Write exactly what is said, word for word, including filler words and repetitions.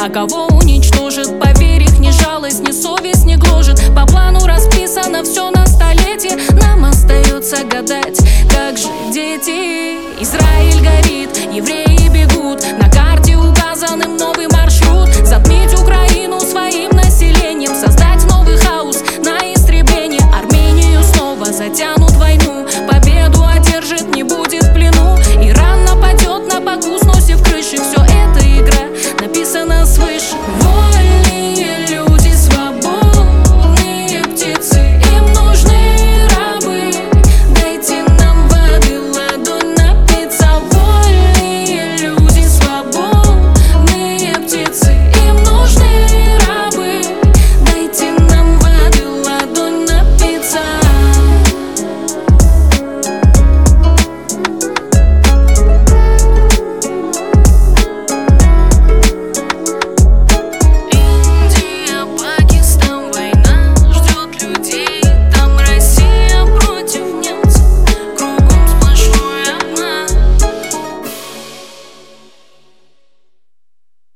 а кого уничтожит. Поверь, их ни жалость, ни совесть не гложет. По плану расписано все на столетие. Нам остается гадать, как же дети. Израиль горит,